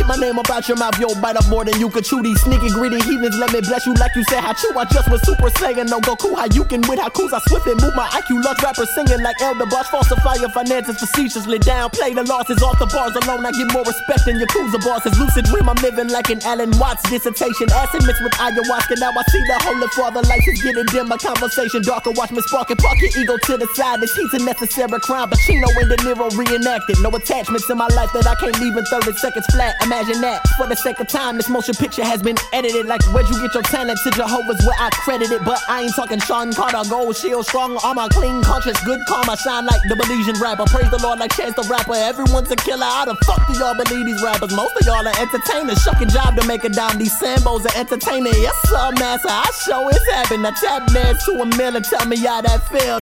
Keep my name about your mouth, yo, bite off more than you could chew. These sneaky, greedy heathens, let me bless you like you said how true. I just was Super Saiyan, no Goku, how you can with Hakus. I swiftly move my IQ, love rappers singing like Elder Boss. Falsify your finances facetiously, downplay the losses. Off the bars alone, I get more respect than Yakuza bosses. Lucid dream, I'm living like an Alan Watts dissertation. Acid mixed with ayahuasca, now I see the Holy Father lights is getting dim. My conversation darker, watch me spark it. Park your ego to the side, this heat's a necessary crime. Pacino and De Niro reenacted. No attachments in my life that I can't leave in 30 seconds flat. Imagine that, for the sake of time, this motion picture has been edited. Like where'd you get your talent? To Jehovah's where I credit it. But I ain't talking Sean Carter, gold shield, strong armor, clean conscience, good karma. Shine like the Belizean rapper, praise the Lord like Chance the Rapper. Everyone's a killer, how the fuck do y'all believe these rappers? Most of y'all are entertainers, shucking job to make a dime. These Sambos are entertaining. Yes sir, master, I show it's happening. I tap dance to a mill and tell me how that feel.